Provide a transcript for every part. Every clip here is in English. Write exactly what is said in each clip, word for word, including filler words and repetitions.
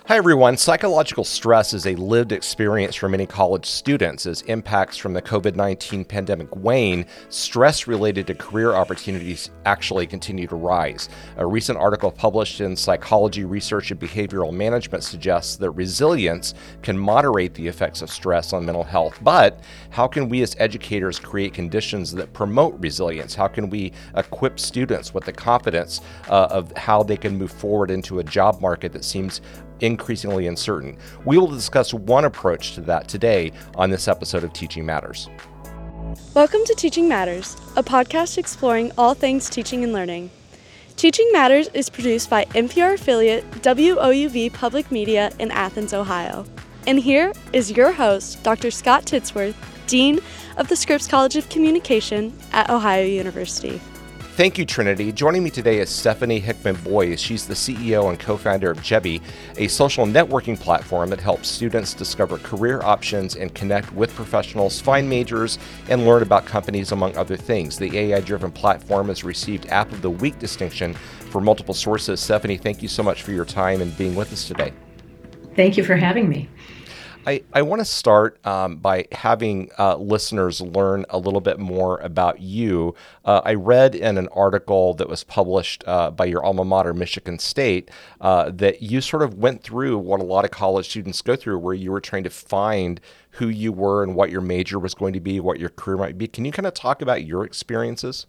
Hi, everyone. Psychological stress is a lived experience for many college students. As impacts from the COVID nineteen pandemic wane, stress related to career opportunities actually continue to rise. A recent article published in Psychology Research and Behavioral Management suggests that resilience can moderate the effects of stress on mental health. But how can we as educators create conditions that promote resilience? How can we equip students with the confidence uh, of how they can move forward into a job market that seems increasingly uncertain? We will discuss one approach to that today on this episode of Teaching Matters. Welcome to Teaching Matters, a podcast exploring all things teaching and learning. Teaching Matters is produced by N P R affiliate W O U V Public Media in Athens, Ohio. And here is your host, Doctor Scott Titsworth, Dean of the Scripps College of Communication at Ohio University. Thank you, Trinity. Joining me today is Stephanie Hickman Boyes. She's the C E O and co-founder of Jebby, a social networking platform that helps students discover career options and connect with professionals, find majors, and learn about companies, among other things. The A I-driven platform has received App of the Week distinction for multiple sources. Stephanie, thank you so much for your time and being with us today. Thank you for having me. I, I want to start um, by having uh, listeners learn a little bit more about you. Uh, I read in an article that was published uh, by your alma mater, Michigan State, uh, that you sort of went through what a lot of college students go through, where you were trying to find who you were and what your major was going to be, what your career might be. Can you kind of talk about your experiences?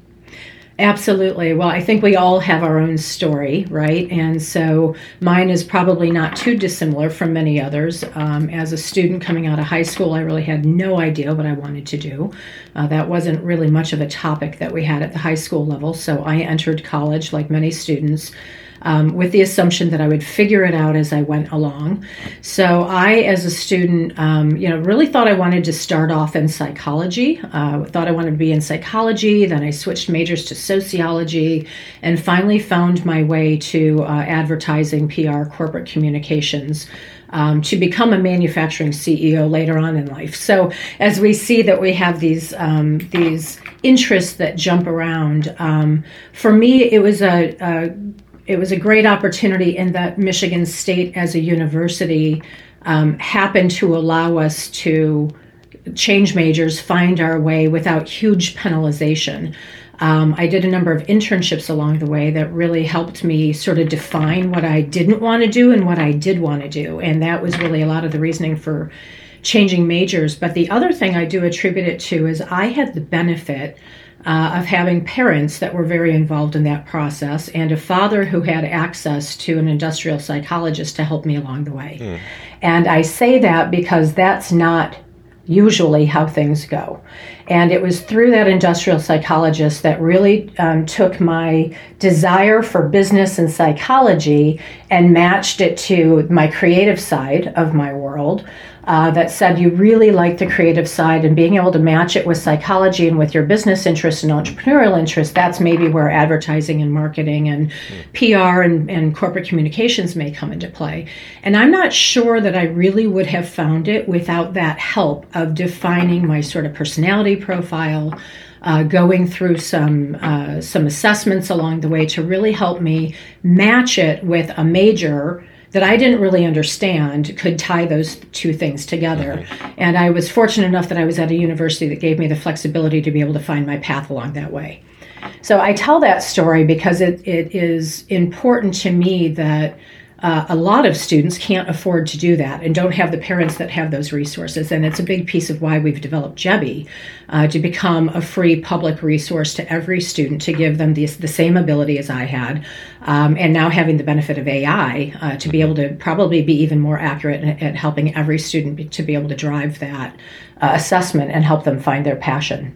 Absolutely. Well, I think we all have our own story, right? And so mine is probably not too dissimilar from many others. Um, as a student coming out of high school, I really had no idea what I wanted to do. Uh, that wasn't really much of a topic that we had at the high school level. So I entered college, like many students, Um, with the assumption that I would figure it out as I went along. So I, as a student, um, you know, really thought I wanted to start off in psychology. Uh, thought I wanted to be in psychology. Then I switched majors to sociology, and finally found my way to uh, advertising, P R, corporate communications. Um, to become a manufacturing C E O later on in life. So as we see that we have these um, these interests that jump around, um, for me it was a, a It was a great opportunity in that Michigan State as a university um, happened to allow us to change majors, find our way without huge penalization. Um, I did a number of internships along the way that really helped me sort of define what I didn't want to do and what I did want to do. And that was really a lot of the reasoning for changing majors. But the other thing I do attribute it to is I had the benefit Uh, of having parents that were very involved in that process, and a father who had access to an industrial psychologist to help me along the way. Mm. And I say that because that's not usually how things go. And it was through that industrial psychologist that really um, took my desire for business and psychology and matched it to my creative side of my world. Uh, that said, you really like the creative side, and being able to match it with psychology and with your business interests and entrepreneurial interests, that's maybe where advertising and marketing and mm. P R and, and corporate communications may come into play. And I'm not sure that I really would have found it without that help of defining my sort of personality profile, uh, going through some uh, some assessments along the way to really help me match it with a major that I didn't really understand could tie those two things together. Mm-hmm. And I was fortunate enough that I was at a university that gave me the flexibility to be able to find my path along that way. So I tell that story because it, it is important to me that Uh, a lot of students can't afford to do that and don't have the parents that have those resources. And it's a big piece of why we've developed Jebby uh, to become a free public resource to every student, to give them the, the same ability as I had. Um, and now having the benefit of A I uh, to be able to probably be even more accurate at, at helping every student be, to be able to drive that uh, assessment and help them find their passion.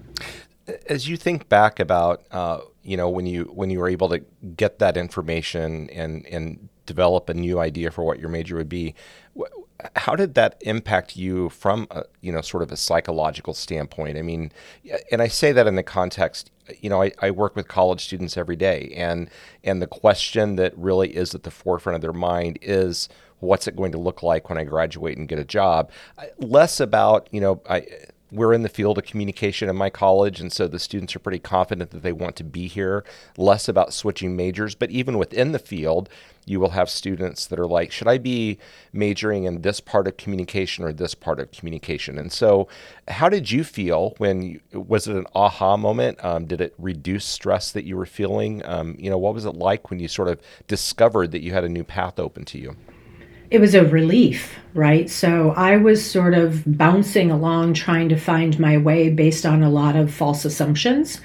As you think back about, uh, you know, when you when you were able to get that information and and develop a new idea for what your major would be, how did that impact you from a, you know, sort of a psychological standpoint? I mean, and I say that in the context, you know, I, I work with college students every day, and and the question that really is at the forefront of their mind is, what's it going to look like when I graduate and get a job? Less about, you know, I we're in the field of communication in my college, and so the students are pretty confident that they want to be here, less about switching majors. But even within the field, you will have students that are like, should I be majoring in this part of communication or this part of communication? And so how did you feel when, you, was it an aha moment? Um, did it reduce stress that you were feeling? Um, you know, what was it like when you sort of discovered that you had a new path open to you? It was a relief, right? So I was sort of bouncing along trying to find my way based on a lot of false assumptions.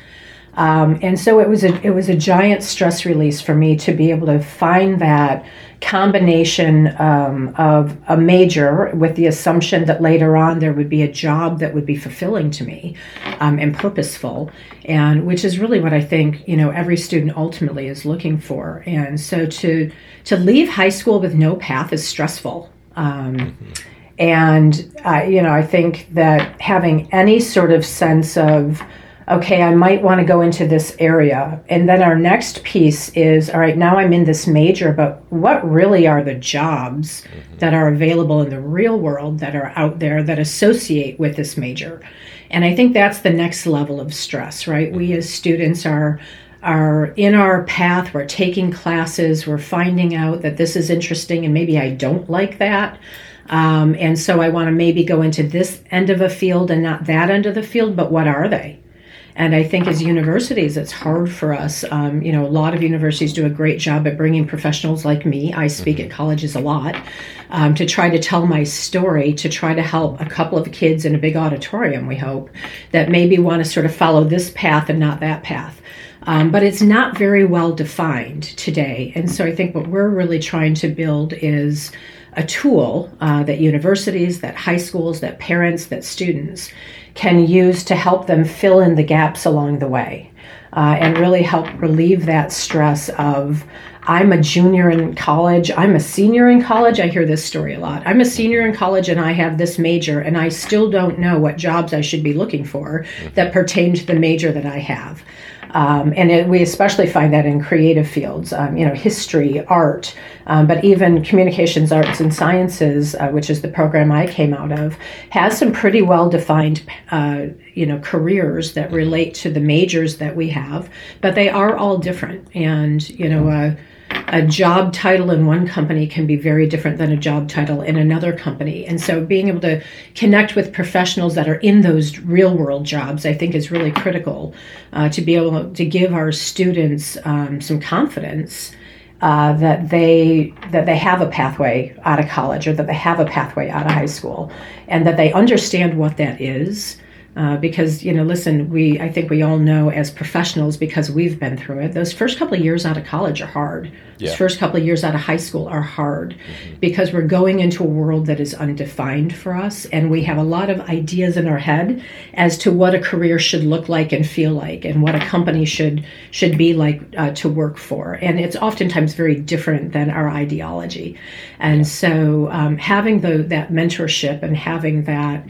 Um, and so it was a it was a giant stress release for me to be able to find that combination um, of a major with the assumption that later on there would be a job that would be fulfilling to me um, and purposeful, and which is really what I think, you know, every student ultimately is looking for. And so to to leave high school with no path is stressful. Um, mm-hmm. And uh, you know, I think that having any sort of sense of, okay, I might want to go into this area. And then our next piece is, all right, now I'm in this major, but what really are the jobs mm-hmm. that are available in the real world that are out there that associate with this major? And I think that's the next level of stress, right? We as students are are in our path, we're taking classes, we're finding out that this is interesting and maybe I don't like that. Um, and so I want to maybe go into this end of a field and not that end of the field, but what are they? And I think as universities, it's hard for us. Um, you know, a lot of universities do a great job at bringing professionals like me. I speak at colleges a lot um, to try to tell my story, to try to help a couple of kids in a big auditorium, we hope, that maybe want to sort of follow this path and not that path. Um, but it's not very well defined today. And so I think what we're really trying to build is a tool uh, that universities, that high schools, that parents, that students can use to help them fill in the gaps along the way uh, and really help relieve that stress of, I'm a junior in college, I'm a senior in college. I hear this story a lot. I'm a senior in college and I have this major and I still don't know what jobs I should be looking for that pertain to the major that I have. Um, and it, we especially find that in creative fields, um, you know, history, art, um, but even communications, arts, and sciences, uh, which is the program I came out of, has some pretty well-defined, uh, you know, careers that relate to the majors that we have, but they are all different. And, you know, uh, a job title in one company can be very different than a job title in another company. And so being able to connect with professionals that are in those real world jobs, I think is really critical uh, to be able to give our students um, some confidence uh, that they that they have a pathway out of college or that they have a pathway out of high school and that they understand what that is. Uh, because, you know, listen, we I think we all know as professionals, because we've been through it, those first couple of years out of college are hard. Yeah. Those first couple of years out of high school are hard mm-hmm. because we're going into a world that is undefined for us. And we have a lot of ideas in our head as to what a career should look like and feel like and what a company should should be like uh, to work for. And it's oftentimes very different than our ideology. And yeah. so um, having the, that mentorship and having that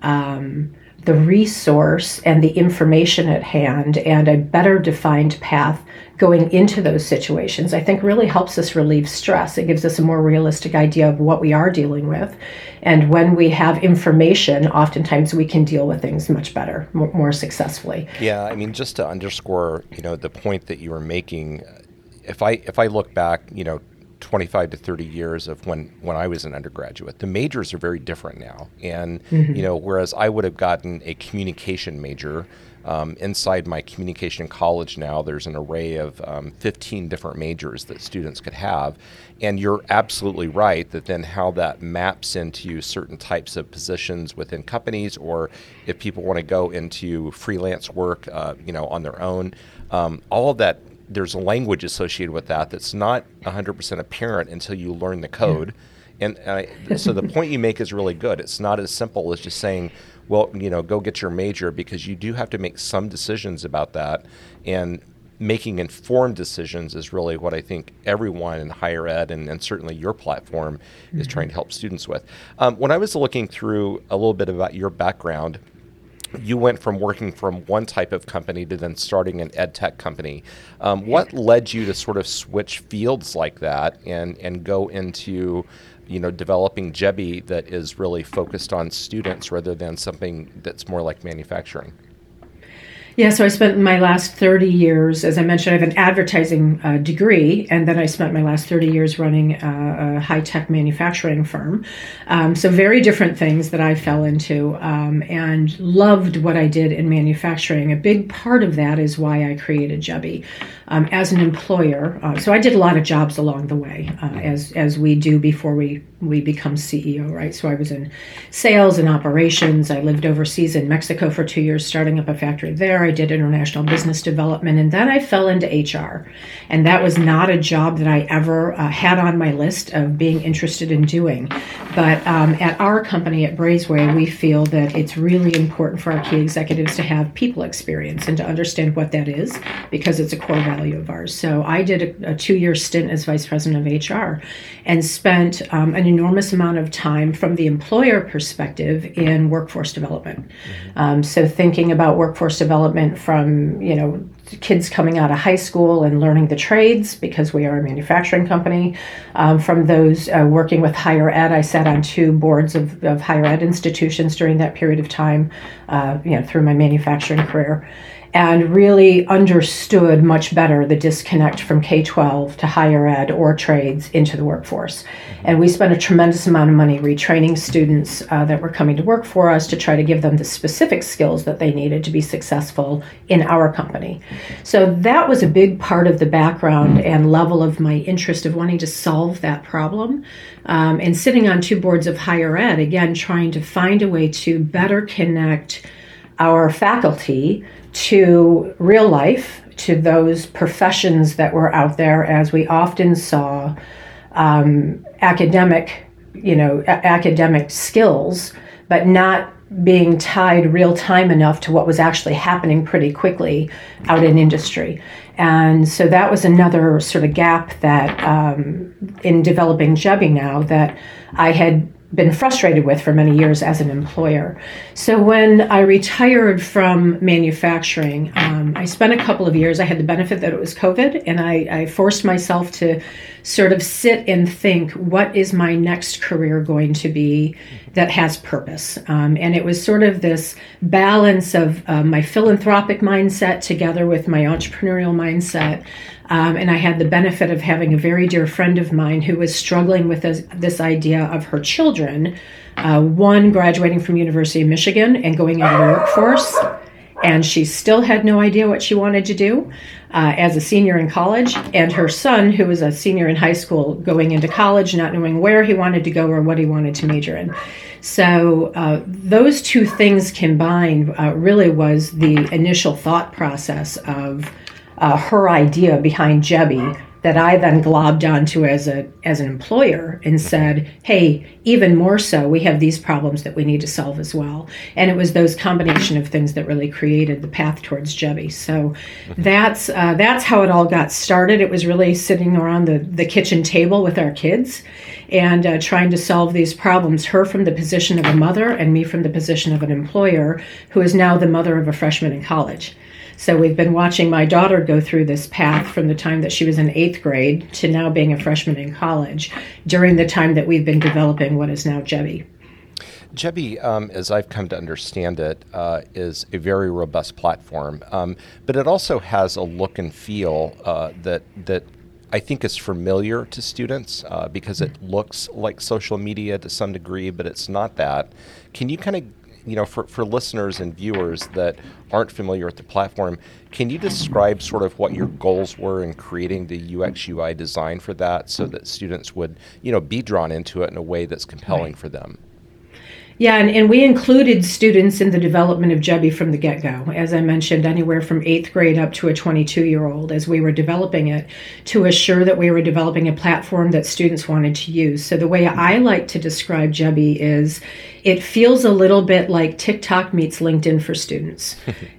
um, the resource and the information at hand and a better defined path going into those situations, I think really helps us relieve stress. It gives us a more realistic idea of what we are dealing with. And when we have information, oftentimes we can deal with things much better, more, more successfully. Yeah, I mean, just to underscore, you know, the point that you were making, if I if I look back, you know, twenty-five to thirty years of when, when I was an undergraduate, the majors are very different now. And, mm-hmm. you know, whereas I would have gotten a communication major, um, inside my communication college now, there's an array of um, fifteen different majors that students could have. And you're absolutely right that then how that maps into certain types of positions within companies, or if people want to go into freelance work, uh, you know, on their own, um, all of that, there's a language associated with that that's not one hundred percent apparent until you learn the code. Yeah. And, and I, so the point you make is really good. It's not as simple as just saying, well, you know, go get your major, because you do have to make some decisions about that. And making informed decisions is really what I think everyone in higher ed and, and certainly your platform mm-hmm. is trying to help students with. Um, when I was looking through a little bit about your background, you went from working from one type of company to then starting an ed tech company. Um, what led you to sort of switch fields like that and, and go into you know, developing Jebi that is really focused on students rather than something that's more like manufacturing? Yeah, so I spent my last thirty years, as I mentioned, I have an advertising uh, degree, and then I spent my last thirty years running a, a high-tech manufacturing firm. Um, so very different things that I fell into, um, and loved what I did in manufacturing. A big part of that is why I created Jebi um, as an employer. Uh, so I did a lot of jobs along the way, uh, as as we do before we we become C E O, right? So I was in sales and operations. I lived overseas in Mexico for two years, starting up a factory there. I did international business development, and then I fell into H R. And that was not a job that I ever uh, had on my list of being interested in doing. But um, at our company, at Braceway, we feel that it's really important for our key executives to have people experience and to understand what that is, because it's a core value of ours. So I did a, a two-year stint as vice president of H R and spent um, an enormous amount of time from the employer perspective in workforce development. Mm-hmm. Um, so thinking about workforce development from, you know, kids coming out of high school and learning the trades, because we are a manufacturing company. Um, from those uh, working with higher ed, I sat on two boards of, of higher ed institutions during that period of time, uh, you know, through my manufacturing career, and really understood much better the disconnect from K twelve to higher ed or trades into the workforce. And we spent a tremendous amount of money retraining students uh, that were coming to work for us to try to give them the specific skills that they needed to be successful in our company. So that was a big part of the background and level of my interest of wanting to solve that problem. Um, and sitting on two boards of higher ed, again, trying to find a way to better connect our faculty to real life, to those professions that were out there, as we often saw um, academic, you know, a- academic skills, but not being tied real time enough to what was actually happening pretty quickly out in industry. And so that was another sort of gap that um, in developing Jebi now that I had been frustrated with for many years as an employer. So when I retired from manufacturing, um, I spent a couple of years, I had the benefit that it was COVID, and I, I forced myself to sort of sit and think, what is my next career going to be that has purpose? Um, and it was sort of this balance of uh, my philanthropic mindset together with my entrepreneurial mindset. Um, and I had the benefit of having a very dear friend of mine who was struggling with this, this idea of her children, uh, one graduating from University of Michigan and going into the workforce, and she still had no idea what she wanted to do uh, as a senior in college, and her son, who was a senior in high school, going into college, not knowing where he wanted to go or what he wanted to major in. So uh, those two things combined uh, really was the initial thought process of Uh, her idea behind Jebi that I then globbed onto as a as an employer and said, hey, even more so, we have these problems that we need to solve as well. And it was those combination of things that really created the path towards Jebi. So that's uh, that's how it all got started. It was really sitting around the, the kitchen table with our kids and uh, trying to solve these problems, her from the position of a mother and me from the position of an employer who is now the mother of a freshman in college. So we've been watching my daughter go through this path from the time that she was in eighth grade to now being a freshman in college during the time that we've been developing what is now Jebi. Jebi, um, as I've come to understand it, uh, is a very robust platform, um, but it also has a look and feel uh, that that I think is familiar to students uh, because it looks like social media to some degree, but it's not that. Can you kind of You know, for, for listeners and viewers that aren't familiar with the platform, can you describe sort of what your goals were in creating the U X U I design for that so that students would, you know, be drawn into it in a way that's compelling right. for them? Yeah, and, and we included students in the development of Jebi from the get-go, as I mentioned, anywhere from eighth grade up to a twenty-two-year-old as we were developing it to assure that we were developing a platform that students wanted to use. So the way I like to describe Jebi is it feels a little bit like TikTok meets LinkedIn for students.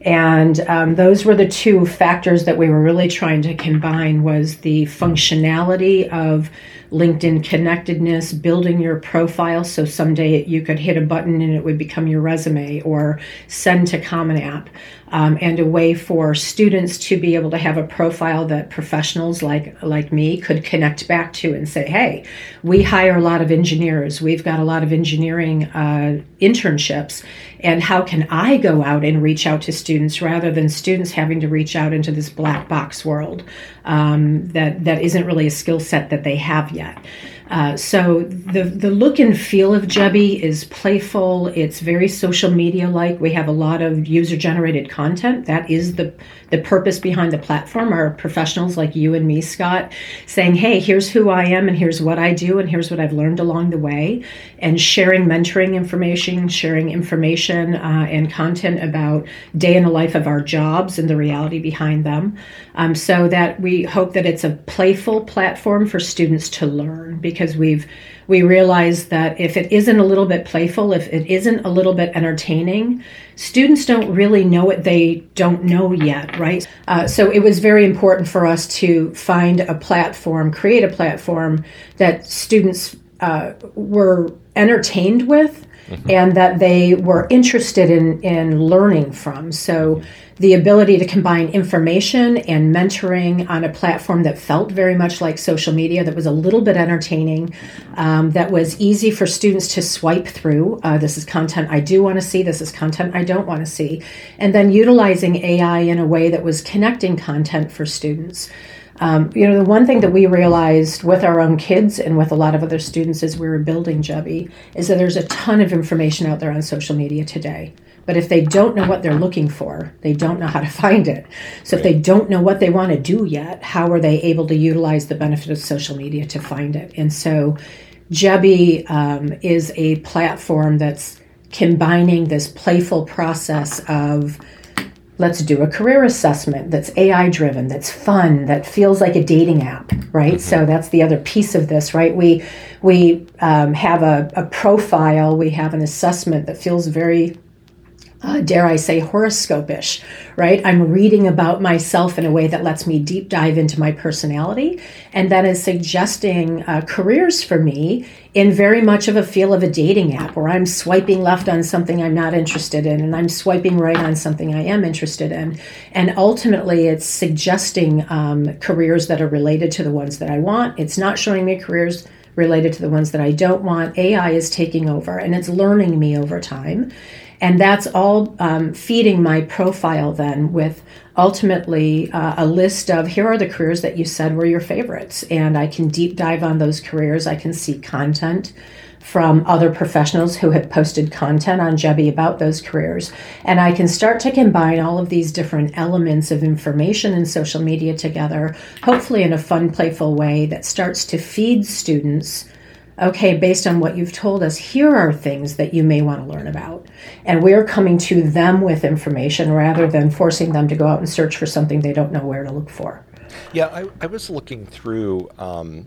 And um, those were the two factors that we were really trying to combine, was the functionality of LinkedIn connectedness, building your profile so someday you could hit a button and it would become your resume, or send to Common App, um, and a way for students to be able to have a profile that professionals like like me could connect back to and say, hey, we hire a lot of engineers, we've got a lot of engineering uh, internships, and how can I go out and reach out to students rather than students having to reach out into this black box world um, that, that isn't really a skill set that they have yet. Uh, so the the look and feel of Jebby is playful. It's very social media-like. We have a lot of user-generated content. That is the the purpose behind the platform. Our professionals like you and me, Scott, saying, hey, here's who I am, and here's what I do, and here's what I've learned along the way, and sharing mentoring information, sharing information uh, and content about day in the life of our jobs and the reality behind them, um, so that we hope that it's a playful platform for students to learn, because we've we realize that if it isn't a little bit playful, if it isn't a little bit entertaining, students don't really know what they don't know yet, right? Uh, so it was very important for us to find a platform, create a platform that students uh, were entertained with, mm-hmm. and that they were interested in, in learning from. So the ability to combine information and mentoring on a platform that felt very much like social media, that was a little bit entertaining, um, that was easy for students to swipe through. Uh, this is content I do want to see. This is content I don't want to see. And then utilizing A I in a way that was connecting content for students. Um, you know, the one thing that we realized with our own kids and with a lot of other students as we were building Jebby is that there's a ton of information out there on social media today. But if they don't know what they're looking for, they don't know how to find it. So if they don't know what they want to do yet, how are they able to utilize the benefit of social media to find it? And so Jebby um, is a platform that's combining this playful process of, let's do a career assessment that's A I driven, that's fun, that feels like a dating app, right? Mm-hmm. So that's the other piece of this, right? We we um, have a, a profile, we have an assessment that feels very, uh, dare I say, horoscope-ish, right? I'm reading about myself in a way that lets me deep dive into my personality, and that is suggesting uh, careers for me in very much of a feel of a dating app, where I'm swiping left on something I'm not interested in, and I'm swiping right on something I am interested in. And ultimately, it's suggesting um, careers that are related to the ones that I want. It's not showing me careers related to the ones that I don't want. A I is taking over, and it's learning me over time. And that's all um, feeding my profile then with ultimately uh, a list of, here are the careers that you said were your favorites. And I can deep dive on those careers. I can see content from other professionals who have posted content on Jebby about those careers. And I can start to combine all of these different elements of information and social media together, hopefully in a fun, playful way that starts to feed students, okay, based on what you've told us, here are things that you may want to learn about. And we're coming to them with information rather than forcing them to go out and search for something they don't know where to look for. Yeah, I, I was looking through, um,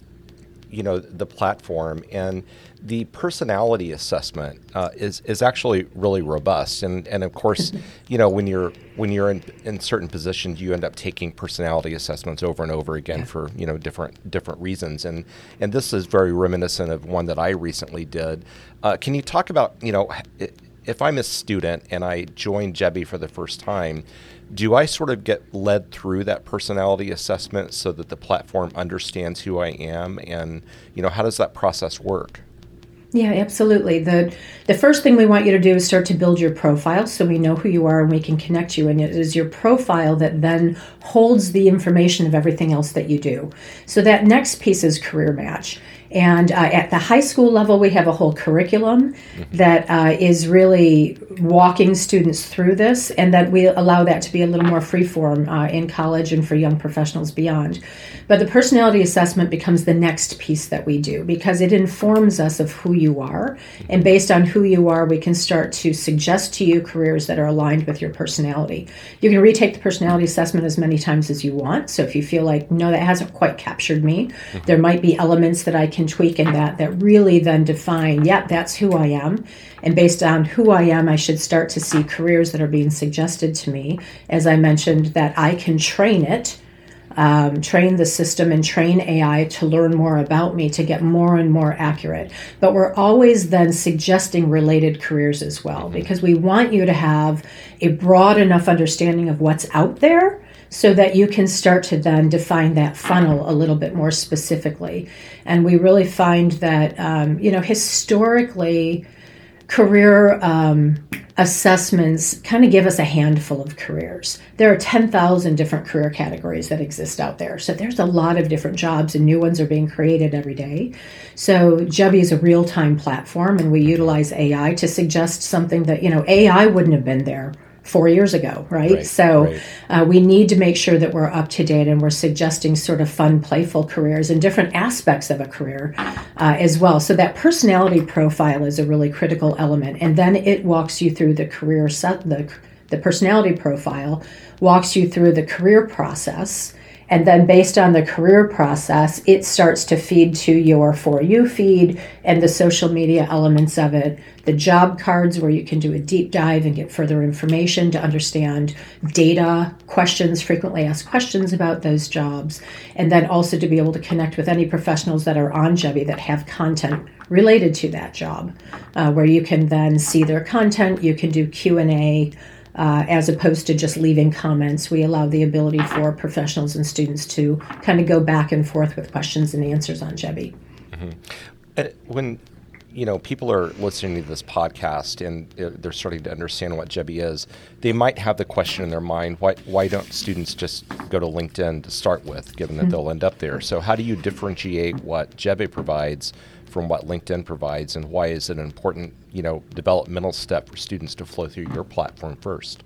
you know, the platform, and the personality assessment uh, is is actually really robust. And and of course, you know, when you're when you're in, in certain positions, you end up taking personality assessments over and over again yeah. for, you know, different different reasons. And and this is very reminiscent of one that I recently did. Uh, can you talk about, you know, if I'm a student and I join Jebby for the first time, do I sort of get led through that personality assessment so that the platform understands who I am? And, you know, how does that process work? Yeah, absolutely. The the first thing we want you to do is start to build your profile so we know who you are and we can connect you. And it is your profile that then holds the information of everything else that you do. So that next piece is Career Match. And uh, at the high school level, we have a whole curriculum mm-hmm. that uh, is really walking students through this, and that we allow that to be a little more freeform uh, in college and for young professionals beyond. But the personality assessment becomes the next piece that we do, because it informs us of who you are. And based on who you are, we can start to suggest to you careers that are aligned with your personality. You can retake the personality assessment as many times as you want. So if you feel like, no, that hasn't quite captured me, mm-hmm. there might be elements that I can can tweak in that that really then define, yeah, that's who I am. And based on who I am, I should start to see careers that are being suggested to me. As I mentioned, that I can train it, um, train the system and train A I to learn more about me, to get more and more accurate. But we're always then suggesting related careers as well, because we want you to have a broad enough understanding of what's out there so that you can start to then define that funnel a little bit more specifically. And we really find that, um, you know, historically, career um, assessments kind of give us a handful of careers. There are ten thousand different career categories that exist out there. So there's a lot of different jobs, and new ones are being created every day. So Jebby is a real-time platform, and we utilize A I to suggest something that, you know, A I wouldn't have been there four years ago, right? Right, so right. Uh, we need to make sure that we're up to date, and we're suggesting sort of fun, playful careers and different aspects of a career uh, as well. So that personality profile is a really critical element, and then it walks you through the career set. The the personality profile walks you through the career process. And then based on the career process, it starts to feed to your For You feed and the social media elements of it, the job cards where you can do a deep dive and get further information to understand data, questions, frequently asked questions about those jobs, and then also to be able to connect with any professionals that are on Jebby that have content related to that job, uh, where you can then see their content, you can do Q and A, Uh, as opposed to just leaving comments. We allow the ability for professionals and students to kind of go back and forth with questions and answers on Jebby. Mm-hmm. And when you know people are listening to this podcast and they're starting to understand what Jebby is, they might have the question in their mind: Why why don't students just go to LinkedIn to start with, given that mm-hmm. they'll end up there? So how do you differentiate what Jebby provides from what LinkedIn provides, and why is it an important, you know, developmental step for students to flow through your platform first?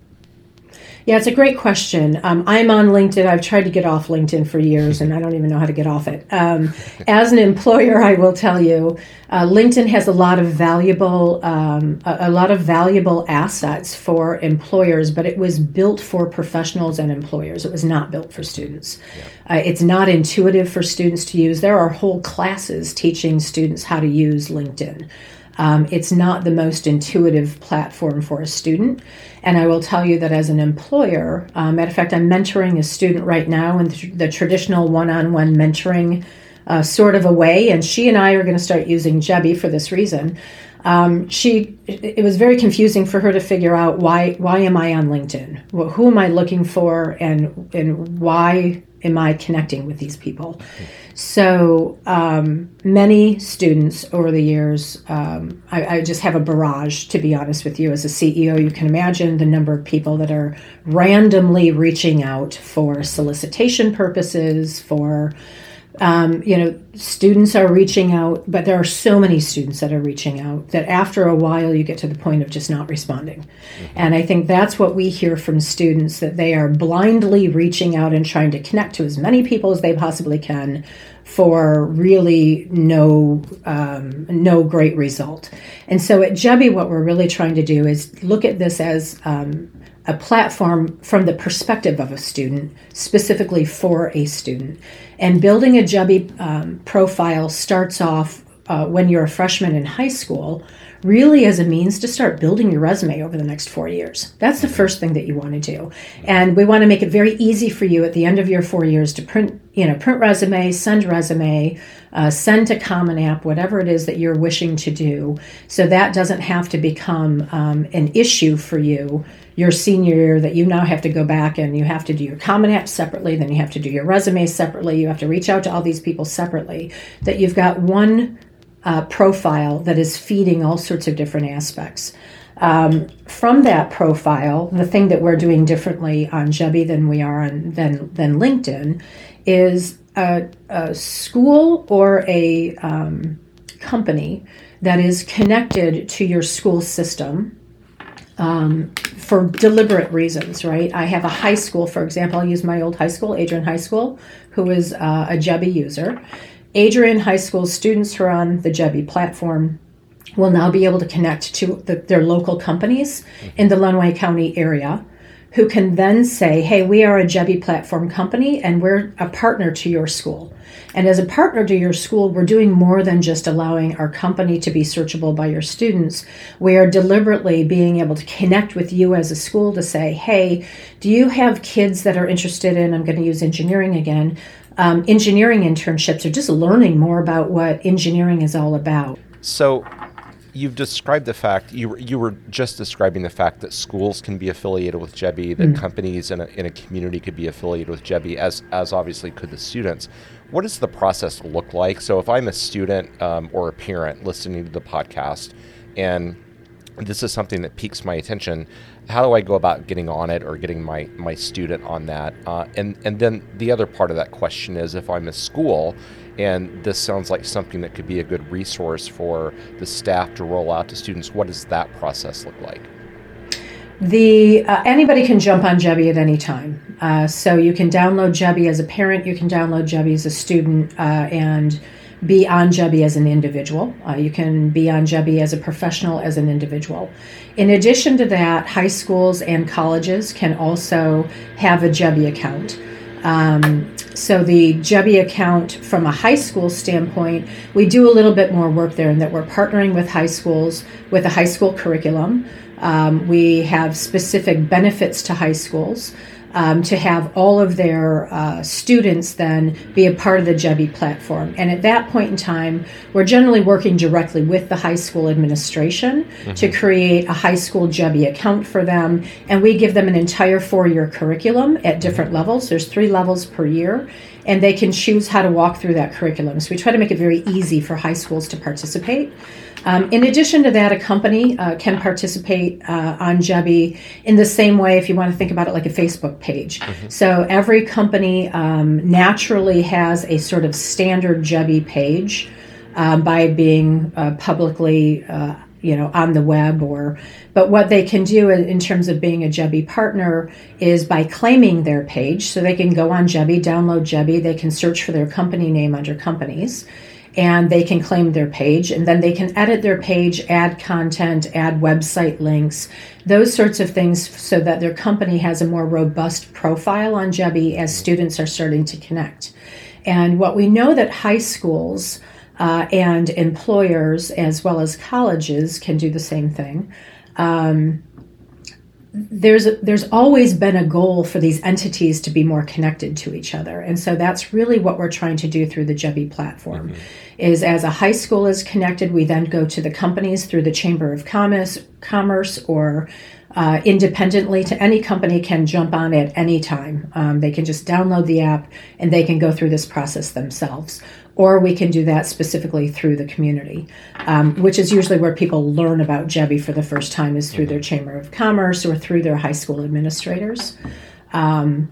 Yeah, it's a great question. Um, I'm on LinkedIn. I've tried to get off LinkedIn for years, and I don't even know how to get off it. Um, as an employer, I will tell you, uh, LinkedIn has a lot of valuable, um, a, a lot of valuable assets for employers, but it was built for professionals and employers. It was not built for students. Yeah. Uh, it's not intuitive for students to use. There are whole classes teaching students how to use LinkedIn. Um, it's not the most intuitive platform for a student. And I will tell you that as an employer, uh, matter of fact, I'm mentoring a student right now in the, the traditional one-on-one mentoring uh, sort of a way. And she and I are going to start using Jebby for this reason. Um, she, it was very confusing for her to figure out why, why am I on LinkedIn? Well, who am I looking for, and, and why am I connecting with these people? So um, many students over the years, um, I, I just have a barrage, to be honest with you. As a C E O, you can imagine the number of people that are randomly reaching out for solicitation purposes, for, um, you know, students are reaching out, but there are so many students that are reaching out that after a while you get to the point of just not responding. Mm-hmm. And I think that's what we hear from students, that they are blindly reaching out and trying to connect to as many people as they possibly can for really no um, no great result. And so at Jebby, what we're really trying to do is look at this as um, a platform from the perspective of a student, specifically for a student. And building a Jebby um, profile starts off uh, when you're a freshman in high school, really as a means to start building your resume over the next four years. That's the first thing that you want to do. And we want to make it very easy for you at the end of your four years to print, you know, print resume, send resume, uh, send to Common App, whatever it is that you're wishing to do. So that doesn't have to become um, an issue for you your senior year, that you now have to go back and you have to do your Common App separately, then you have to do your resume separately, you have to reach out to all these people separately, that you've got one Uh, profile that is feeding all sorts of different aspects. Um, from that profile, the thing that we're doing differently on Jebby than we are on than than LinkedIn is a, a school or a um, company that is connected to your school system um, for deliberate reasons, right? I have a high school, for example, I'll use my old high school, Adrian High School, who is uh, a Jebby user. Adrian High School students who are on the Jebby platform will now be able to connect to the, their local companies in the Lenawee County area who can then say, hey, we are a Jebi platform company and we're a partner to your school. And as a partner to your school, we're doing more than just allowing our company to be searchable by your students. We are deliberately being able to connect with you as a school to say, hey, do you have kids that are interested in, I'm going to use engineering again, um, engineering internships, or just learning more about what engineering is all about? So you've described the fact, you were, you were just describing the fact that schools can be affiliated with Jebi, that mm. companies in a, in a community could be affiliated with Jebi, as, as obviously could the students. What does the process look like? So if I'm a student um, or a parent listening to the podcast, and this is something that piques my attention, how do I go about getting on it or getting my, my student on that? Uh, and, and then the other part of that question is, if I'm a school, and this sounds like something that could be a good resource for the staff to roll out to students, what does that process look like? The uh, anybody can jump on Jebi at any time. Uh, so you can download Jebi as a parent, you can download Jebi as a student, uh, and be on Jebi as an individual. Uh, you can be on Jebi as a professional, as an individual. In addition to that, high schools and colleges can also have a Jebi account. Um, so the Jebi account, from a high school standpoint, we do a little bit more work there in that we're partnering with high schools with a high school curriculum. Um, we have specific benefits to high schools um, to have all of their uh, students then be a part of the Jebi platform. And at that point in time, we're generally working directly with the high school administration mm-hmm. to create a high school Jebi account for them. And we give them an entire four-year curriculum at different levels. There's three levels per year. And they can choose how to walk through that curriculum. So we try to make it very easy for high schools to participate. Um, in addition to that, a company uh, can participate uh, on Jebi in the same way, if you want to think about it like a Facebook page. Mm-hmm. So every company um, naturally has a sort of standard Jebi page um, by being uh, publicly uh, you know, on the web, or, but what they can do in, in terms of being a Jebi partner is by claiming their page. So they can go on Jebi, download Jebi, they can search for their company name under companies, and they can claim their page, and then they can edit their page, add content, add website links, those sorts of things, so that their company has a more robust profile on Jebi as students are starting to connect. And what we know that high schools uh, and employers, as well as colleges, can do the same thing. Um, There's there's always been a goal for these entities to be more connected to each other. And so that's really what we're trying to do through the Jebi platform, mm-hmm. is as a high school is connected, we then go to the companies through the Chamber of Commerce, commerce or uh, independently to any company can jump on at any time. Um, they can just download the app and they can go through this process themselves. Or we can do that specifically through the community, um, which is usually where people learn about Jebi for the first time, is through their Chamber of Commerce or through their high school administrators. Um,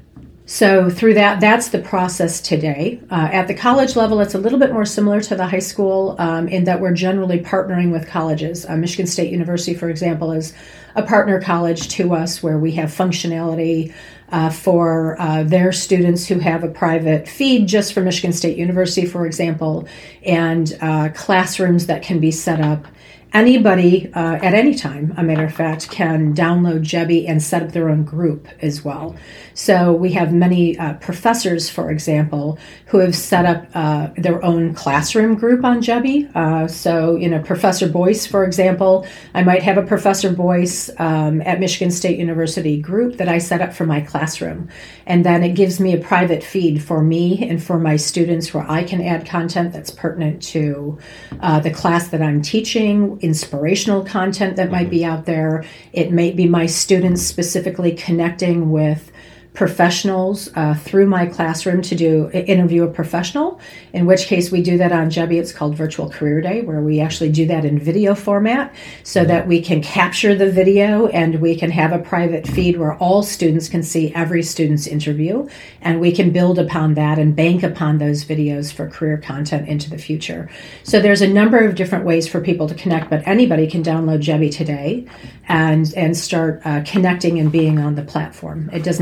so through that, that's the process today. Uh, at the college level, it's a little bit more similar to the high school um, in that we're generally partnering with colleges. Uh, Michigan State University, for example, is a partner college to us where we have functionality Uh, for uh, their students who have a private feed just for Michigan State University, for example, and uh, classrooms that can be set up. Anybody uh, at any time, a matter of fact, can download Jebi and set up their own group as well. So we have many uh, professors, for example, who have set up uh, their own classroom group on Jebi. Uh, so, you know, Professor Boyce, for example, I might have a Professor Boyce um, at Michigan State University group that I set up for my classroom. And then it gives me a private feed for me and for my students where I can add content that's pertinent to uh, the class that I'm teaching, inspirational content that might be out there. It may be my students specifically connecting with professionals uh, through my classroom to do interview a professional, in which case we do that on Jebi. It's called Virtual Career Day, where we actually do that in video format so that we can capture the video and we can have a private feed where all students can see every student's interview, and we can build upon that and bank upon those videos for career content into the future. So there's a number of different ways for people to connect, but anybody can download Jebi today and, and start uh, connecting and being on the platform. It does not have to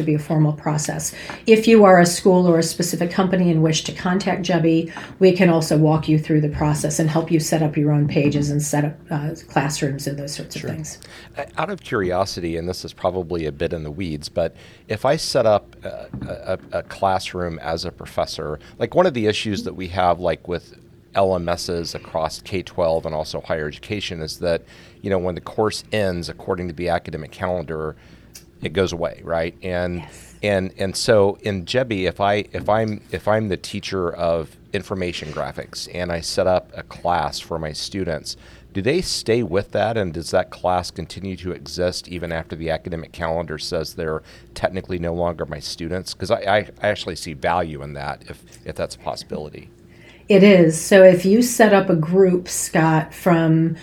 to be a formal process. If you are a school or a specific company and wish to contact Jebby, we can also walk you through the process and help you set up your own pages and set up uh, classrooms and those sorts Sure. of things. Out of curiosity, and this is probably a bit in the weeds, but if I set up a, a, a classroom as a professor, like one of the issues that we have, like with L M Ss across K twelve and also higher education, is that, you know, when the course ends according to the academic calendar, it goes away, right? And Yes. and and so in Jebby, if I if I'm if I'm the teacher of information graphics and I set up a class for my students, do they stay with that, and does that class continue to exist even after the academic calendar says they're technically no longer my students? Because I, I, I actually see value in that if if that's a possibility. It is. So if you set up a group, Scott, from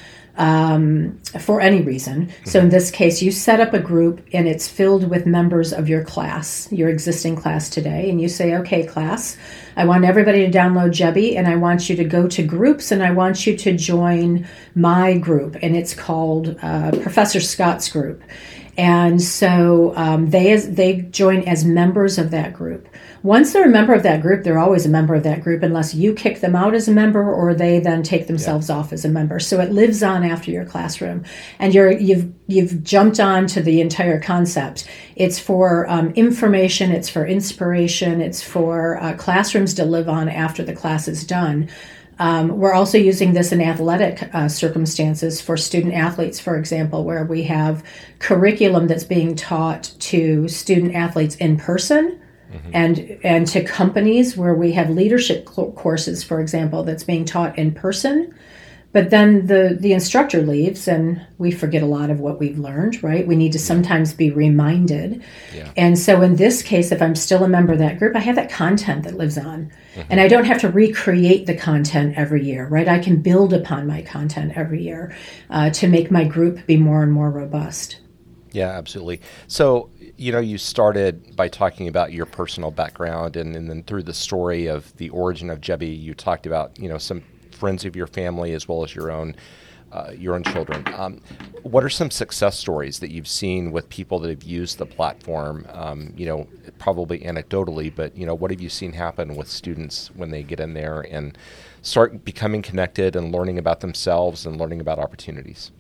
um, for any reason, mm-hmm. so in this case, you set up a group and it's filled with members of your class, your existing class today, and you say, okay, class, I want everybody to download Jebby, and I want you to go to groups, and I want you to join my group, and it's called uh, Professor Scott's group. And so um, they as, they join as members of that group. Once they're a member of that group, they're always a member of that group unless you kick them out as a member or they then take themselves yeah. off as a member. So it lives on after your classroom, and you're you've you've jumped on to the entire concept. It's for um, information, it's for inspiration, it's for uh, classrooms to live on after the class is done. Um, we're also using this in athletic uh, circumstances for student athletes, for example, where we have curriculum that's being taught to student athletes in person, mm-hmm. and and to companies where we have leadership courses, for example, that's being taught in person. But then the, the instructor leaves and we forget a lot of what we've learned, right? We need to sometimes be reminded. Yeah. And so in this case, if I'm still a member of that group, I have that content that lives on. Mm-hmm. And I don't have to recreate the content every year, right? I can build upon my content every year uh, to make my group be more and more robust. Yeah, absolutely. So, you know, you started by talking about your personal background, and, and then through the story of the origin of Jebby, you talked about, you know, some friends of your family as well as your own uh, your own children. Um, what are some success stories that you've seen with people that have used the platform? Um, you know, probably anecdotally, but you know, what have you seen happen with students when they get in there and start becoming connected and learning about themselves and learning about opportunities?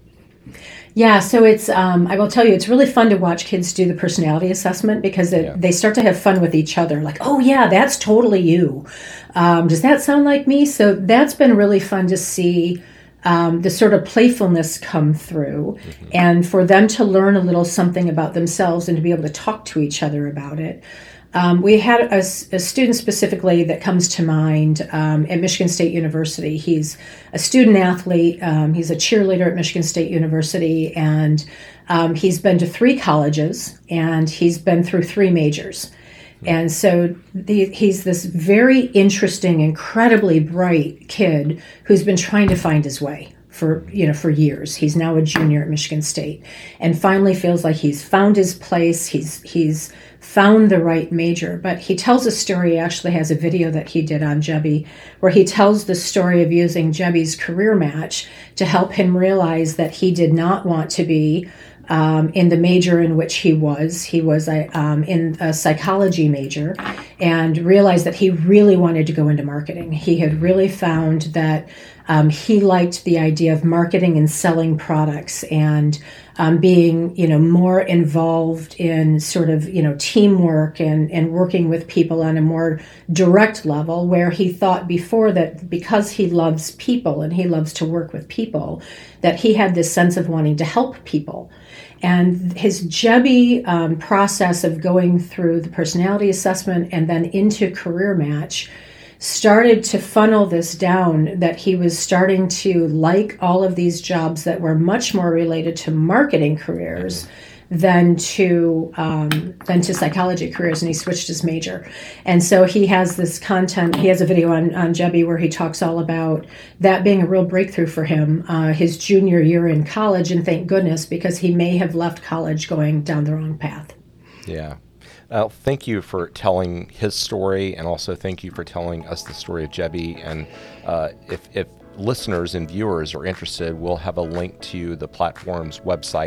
Yeah, so it's, um, I will tell you, it's really fun to watch kids do the personality assessment because it, yeah. they start to have fun with each other. Like, oh yeah, that's totally you. Um, does that sound like me? So that's been really fun to see um, the sort of playfulness come through, mm-hmm. and for them to learn a little something about themselves and to be able to talk to each other about it. Um, we had a, a student specifically that comes to mind um, at Michigan State University. He's a student athlete. Um, he's a cheerleader at Michigan State University, and um, he's been to three colleges, and he's been through three majors. And so the, he's this very interesting, incredibly bright kid who's been trying to find his way for, you know, for years. He's now a junior at Michigan State and finally feels like he's found his place. He's, he's found the right major. But he tells a story, he actually has a video that he did on Jebby, where he tells the story of using Jebby's career match to help him realize that he did not want to be Um, in the major in which he was. He was a, um, in a psychology major, and realized that he really wanted to go into marketing. He had really found that um, he liked the idea of marketing and selling products and um, being, you know, more involved in sort of, you know, teamwork and, and working with people on a more direct level, where he thought before that because he loves people and he loves to work with people, that he had this sense of wanting to help people. And his Jebby um, process of going through the personality assessment and then into career match started to funnel this down, that he was starting to like all of these jobs that were much more related to marketing careers than to um, than to psychology careers, and he switched his major. And so he has this content, he has a video on, on Jebby where he talks all about that being a real breakthrough for him uh, his junior year in college, and thank goodness, because he may have left college going down the wrong path. Yeah. Uh, thank you for telling his story, and also thank you for telling us the story of Jebby. And uh, if, if listeners and viewers are interested, we'll have a link to the platform's website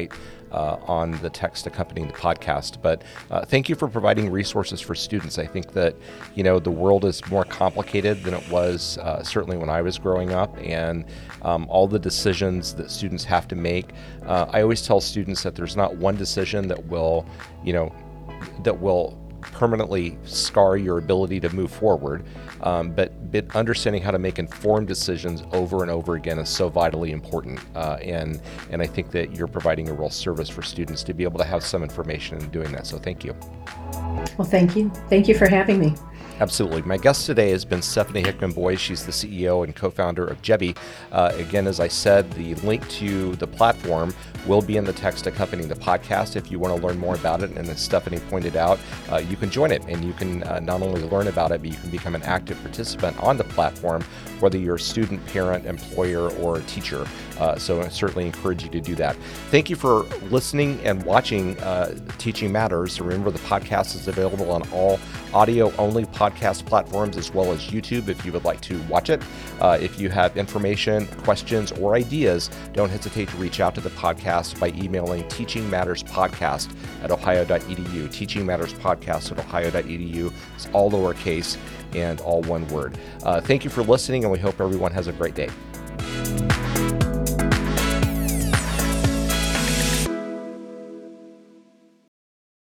uh, on the text accompanying the podcast. But uh, thank you for providing resources for students. I think that, you know, the world is more complicated than it was uh, certainly when I was growing up, and um, all the decisions that students have to make. Uh, I always tell students that there's not one decision that will, you know, that will permanently scar your ability to move forward, um, but, but understanding how to make informed decisions over and over again is so vitally important, uh, and and I think that you're providing a real service for students to be able to have some information in doing that, so thank you. Well, thank you. Thank you for having me. Absolutely. My guest today has been Stephanie Hickman Boyes. She's the C E O and co-founder of Jebi. Uh, again, as I said, the link to the platform will be in the text accompanying the podcast if you want to learn more about it. And as Stephanie pointed out, uh, you can join it, and you can uh, not only learn about it, but you can become an active participant on the platform, whether you're a student, parent, employer, or a teacher. Uh, so I certainly encourage you to do that. Thank you for listening and watching uh, Teaching Matters. Remember, the podcast is available on all audio-only podcast platforms as well as YouTube if you would like to watch it. Uh, if you have information, questions, or ideas, don't hesitate to reach out to the podcast by emailing teachingmatterspodcast at ohio dot e d u. teachingmatterspodcast at ohio dot e d u. It's all lowercase and all one word. Uh, thank you for listening, and we hope everyone has a great day.